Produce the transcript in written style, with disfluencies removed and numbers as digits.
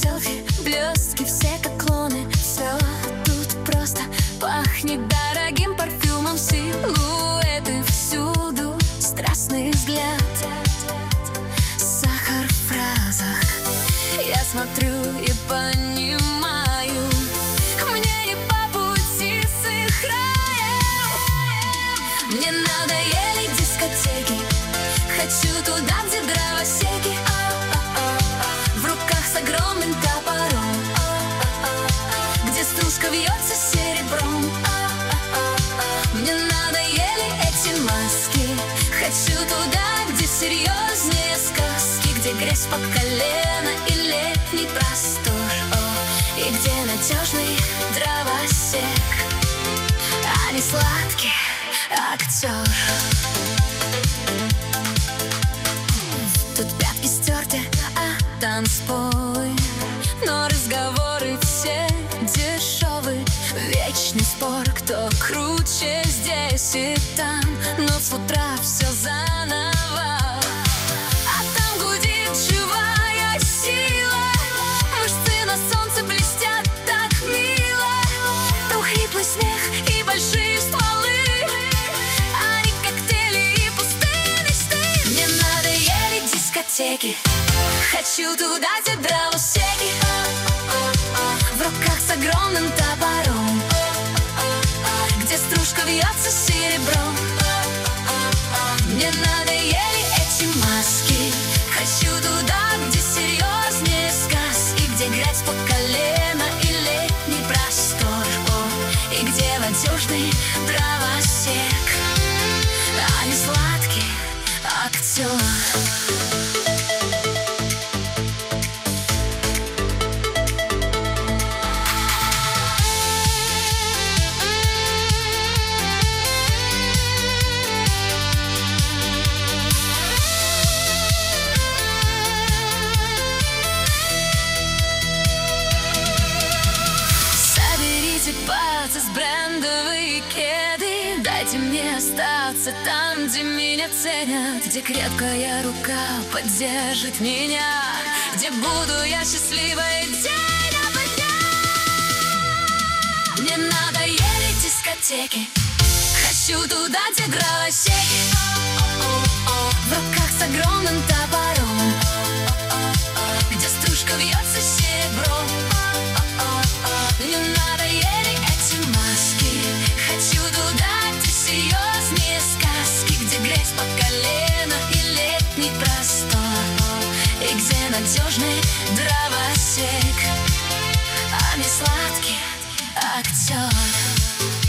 селфи, блестки все как клоны. Все тут просто пахнет дорогим парфюмом. Силуэты всюду, страстный взгляд, сахар в фразах. Я смотрю и понимаю, мне не по пути с их раем. Мне надоели дискотеки, хочу туда, где дровосеки. В руках с огромным топором, где стружка вьется серебром. Мне надоели эти маски, хочу туда, где серьезнее сказки, где грязь по колено и летний простор, и где надежный дровосек, а не сладкий актер. Тут пятки стерты, а танцполы, но разговоры все дешевые. Вечный спор, кто круче здесь и там, но с утра все заново. А там гудит живая сила, мышцы на солнце блестят так мило. Там хриплый смех и большие стволы, а не коктейли и пустые мечты. Мне надоели дискотеки, хочу туда, где дровосеки. В руках с огромным топором, где стружка вьется серебром. Мне надоели эти маски, хочу туда, где серьезнее сказки, где грязь по колено и летний простор, и где надежный дровосек, а не сладкий актер. С брендовые кеды, дайте мне остаться там, где меня ценят, где крепкая рука поддержит меня, где буду я счастливой день ото дня. Мне надоели дискотеки, хочу туда, где дровосеки. В руках с огромным топором, где стружка вьется серебром. Мне надоели эти маски, хочу туда, где серьезнее сказки, где грязь по колено и летний простор, и где надежный дровосек, а не сладкий актер.